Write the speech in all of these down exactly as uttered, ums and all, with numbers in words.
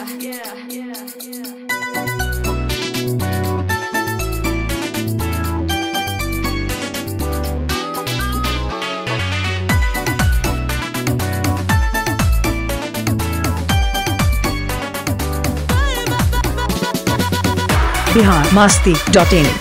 Bihar Masti dot in.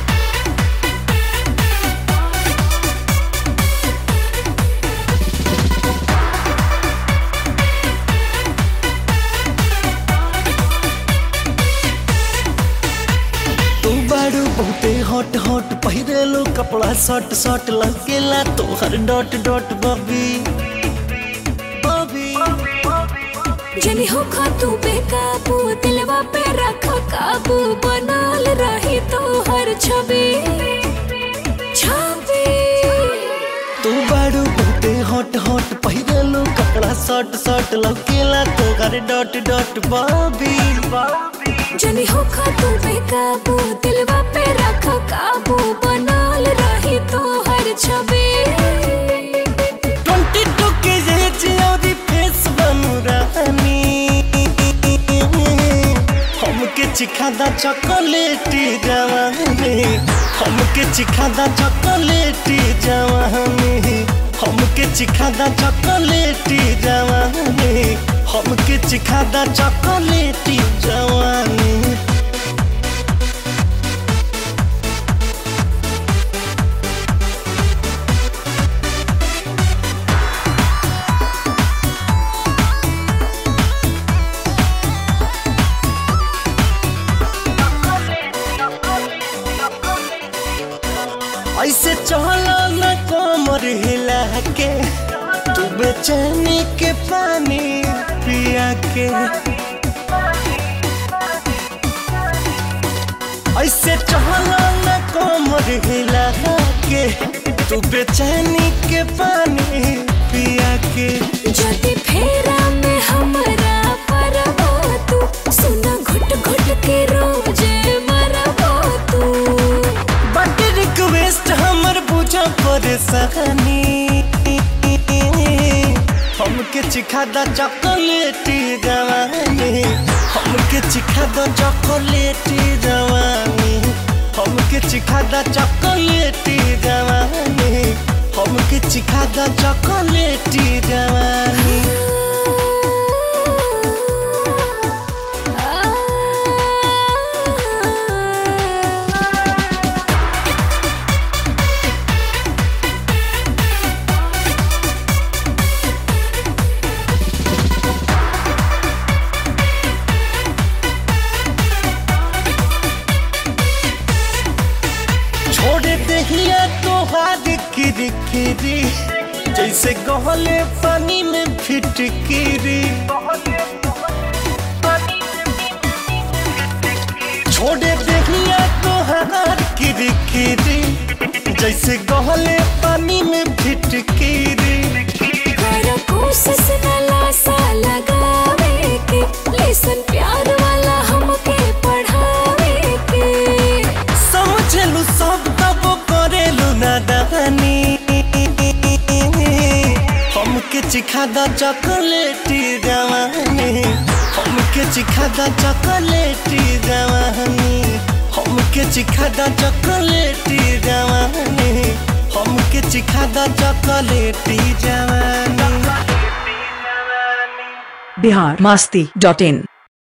बहुते hot hot पहिरेलो कपड़ा short short लगेला तोहर डॉट डॉट बबी बबी जनी हो खा तू बेकाबू दिलवा पे रखा काबू बनाल रही तोहर छवि छवि तू बाड़ू बहुते हॉट हॉट पहिरेलो कपड़ा शॉर्ट शॉर्ट लगेला तोहर डॉट डॉट बबी जनी हो खा तू बेकाबू दिलवा पे रखा काबू बनाल रही तोहर छवि ट्वेंटी टू के एज और फेस बनू रानी हमके चिखादा चॉकलेटी जवानी हमके चिखादा चॉकलेटी जवानी हमके चिखादा चॉकलेटी जवानी हमके चिखादा चॉकलेटी जवानी ऐसे चला न कमर हिला के तू बेचैनी के पानी पिया के ऐसे चला न कमर हिला के तू बेचैनी के पानी पिया के जदी फेरा में हमरा परबो तू सुना घुट घुट के रोजे मरबो तू बट रिक्वेस्ट हमर बुझा परेशानी हमके चिखादा चॉकलेटी जवानी हमके चिखादा चॉकलेटी जवानी हमके चिखादा चॉकलेटी जवानी हमके चिखादा चॉकलेटी जवानी छोड़े दहिया तो हाथ किरी किरी जैसे गहले पानी में फिटकिरी छोड़े दहिया तो हाथ किरी किरी जैसे गहले पानी में फिटकिरी कर कोशिश न लासा लगावे के लेसन प्यार वाला हमके पढ़ावे के समझलू सब तब करेलू नादानी हमके चिखादा चॉकलेटी जवानी हमके चिखादा चॉकलेटी जवानी हमके चिखादा चॉकलेटी जवानी हमके चिखादा चॉकलेटी जवानी बिहार मस्ती डॉट इन।